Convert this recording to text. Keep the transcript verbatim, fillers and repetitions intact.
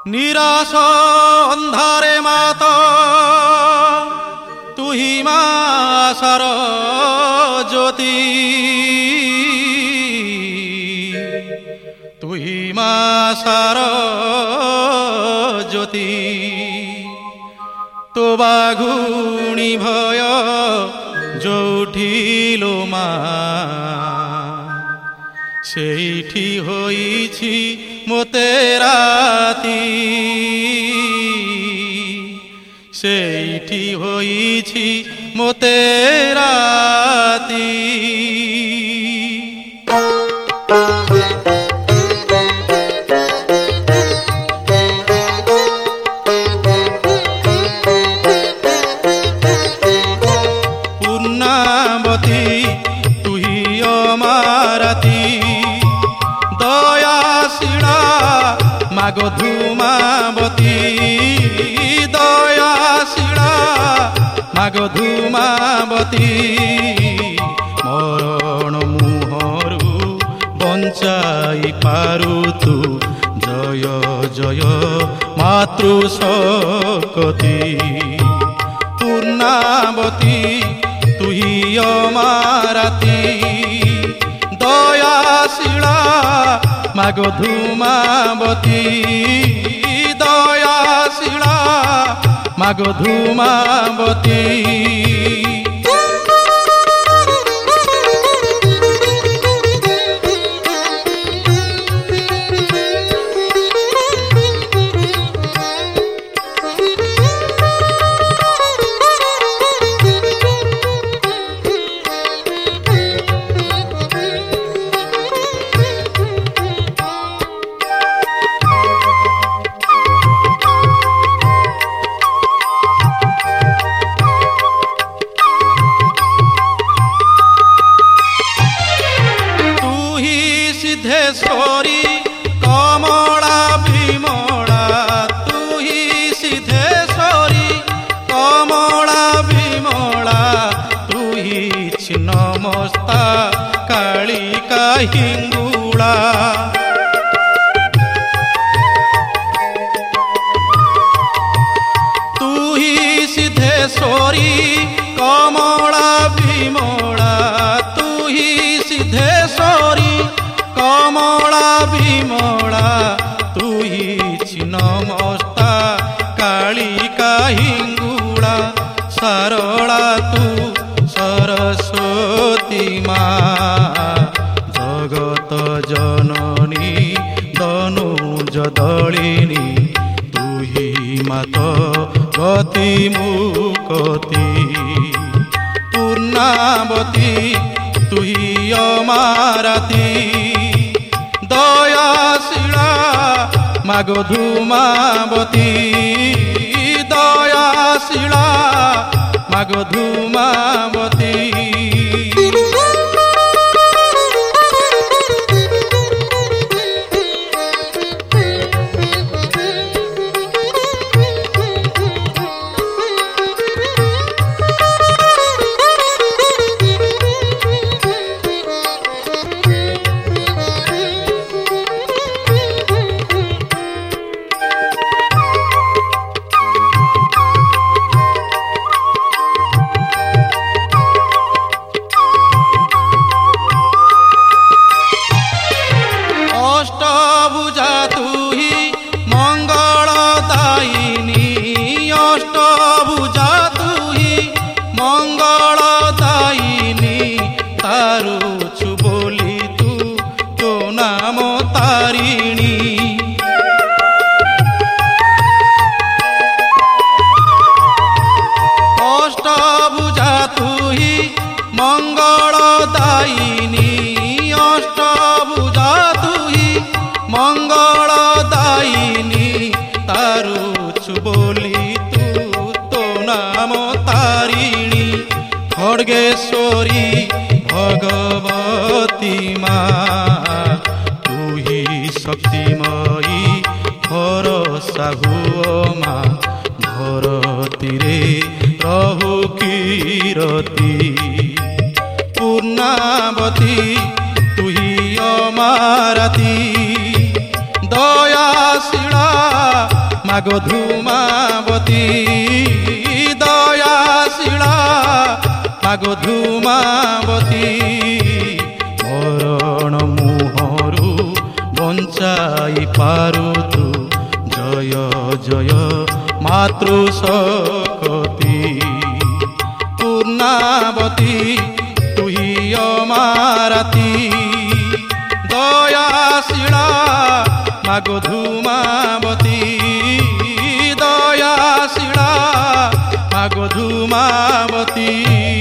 নিরাশ অন্ধারে মাত তুহি মা আশার জ্যোতি, তুহি মা আশার জ্যোতি। তো বাঘুণী ভয় যৌঠিল মা, সেইঠি হইছি মোতে রাতি, সেইঠি হইছি মোতে রাতি। পূর্ণাবতী তুহি অমারাতি, দয়াশীলা মাগ ধূমাবতী, দয়াশীলা মাগ ধূমাবতী। মরণ মুহরু বঞ্চাই পারু তু, জয় জয় মাতৃ শকতি। পূর্ণাবতী তুহি অমারাতি, দয়াশীলা মাগ ধূমাবতী, দয়াশীলা মাগ ধূমাবতী। সিদ্ধেশ্বরী কমলা বিমলা, তুহি সিদ্ধেশ্বরী কমলা বিমলা। তুহি ছিন্নমস্তা কালিকা হিঙ্গুলা, তুহি সিদ্ধেশ্বরী কমলা বিমলা, তুহি সিদ্ধেশ্বরী কমলা বিমলা। তুহি ছিন্নমস্তা কালিকা হিঙ্গুলা, সারলা তু সরস্বতী মা। জগত জননী দনুজ দলিনী, তুহি মাত গতি মুকতি। পূর্ণাবতী তুহি অমারাতি, দয়াশীলা মাগ ধূমাবতী, দয়াশীলা মাগ ধূমাবতী। অষ্টভুজা তুহি মঙ্গলদায়িনী, অষ্টভুজা তুহি মঙ্গলদায়িনী। তারুছু বলি তু তো নাম তারিণী, অষ্টভুজা তুহি মঙ্গলদায়িনী, অষ্টভুজা তুহি মঙ্গলদায়িনী। তারুছু বলি তু তো নাম তারিণী। খড়গেশ্বরী ভগবতী মা, তুহি শক্তিময়ী হর সাহু মা। ধরতীরে রহু কীরতি, পূর্ণাবতী তুহি অমারাতি, দয়াশীলা ମାଗୋ ଧୂମାବତୀ ଦୟାଶୀଳା ମାଗୋ ଧୂମାବତୀ ମରଣ ମୁହଁରୁ ବଞ୍ଚାଇ ପାରୁଛୁ ଜୟ ଜୟ ମାତୃ ଶକ୍ତି ପୂର୍ଣ୍ଣାବତୀ ତୁହି ଅମାରାତି ଦୟାଶୀଳା ମାଗୋ ଧୂମାବତୀ ଦୟାଶୀଳା ମାଗୋ ଧୂମାବତୀ।